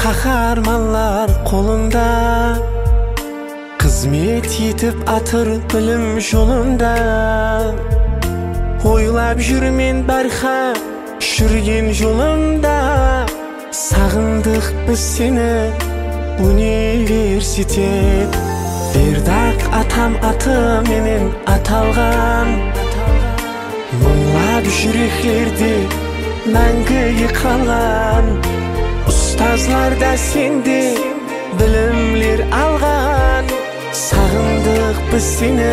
Кахарманлар колунда, кызмет етип атыр билим жолунда. Ойлап жүрмен барха жүрген жолымда. Сагындык біз сені университет. Бердак атам аты менен аталган. Мыңлап жүрөклөрдү мәңгү калган. Устазлар да сенди билимлер алган. Сагындык біз сени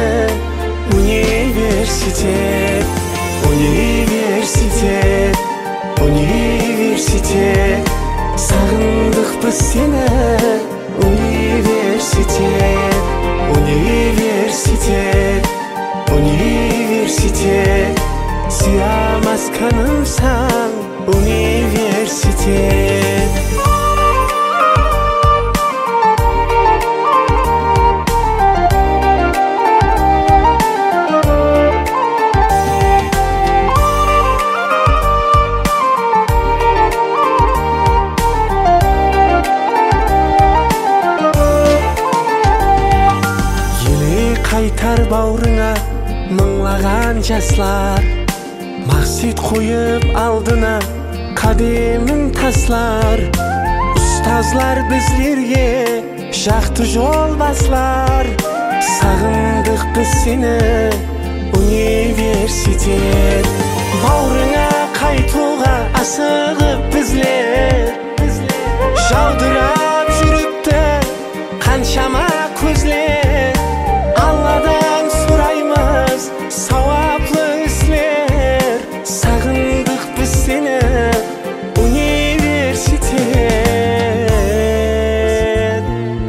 университет. Университет, университет. Сагындык біз сени университет. Университет, университет. Сыйамас канымсан университет. Кайтар бауырыңа мыңлаган жаслар. Максат коюп алдына кадемин таслар. Устазлар бизлерге жакты жол баслар. Сагындык биз сени университет. Бауырыңа кайтууга асыгып бизлер. Жаудырап жүрүптү канчама көзлер. Алладан сураймыз саваплы ислер. Сагындык біз сени университет.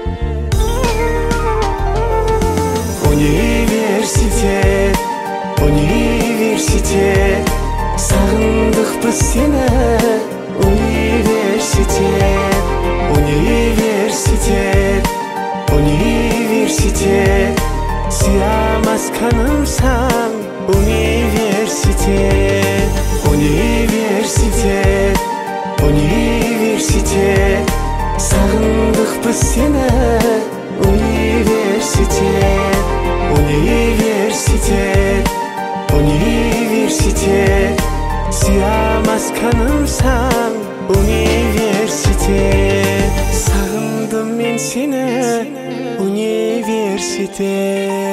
Университет, университет. Сагындык біз сени университет. Университет, университет. Сыйамас канымсан университет. Университет, университет. Сагындык біз сени университет. Университет, университет. Сыйамас канымсан университет. Сагындым мен сени университет.